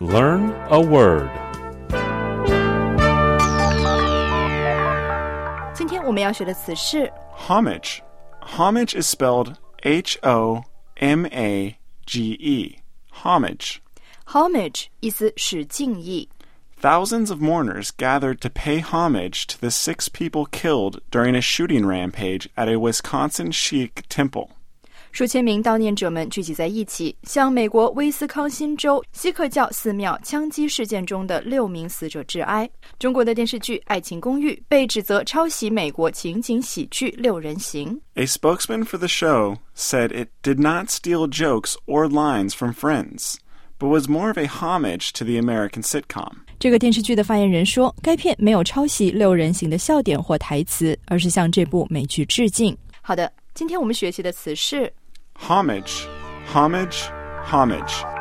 Learn a word. 今天我们要学的词是 Homage. Homage is spelled H-O-M-A-G-E. Homage. homage 意思是敬意。 Thousands of mourners gathered to pay homage to the 6 people killed during a shooting rampage at a Wisconsin Sikh temple. 数千名悼念者们聚集在一起，向美国威斯康辛州锡克教寺庙枪击事件中的6名死者致哀。中国的电视剧《爱情公寓》被指责抄袭美国情景喜剧《六人行》。 A spokesman for the show said it did not steal jokes or lines from Friends, but was more of a homage to the American sitcom. 这个电视剧的发言人说，该片没有抄袭《六人行》的笑点或台词，而是向这部美剧致敬。好的，今天我们学习的词是 Homage, homage, homage.